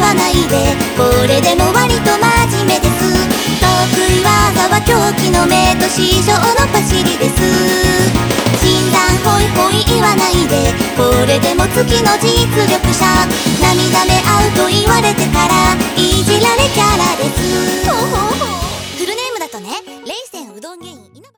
わないで、これでも割と真面目です。得意技は狂気の目と師匠のパシリです。診断ホイホイ言わないで、これでも月の実力者、涙目合うと言われて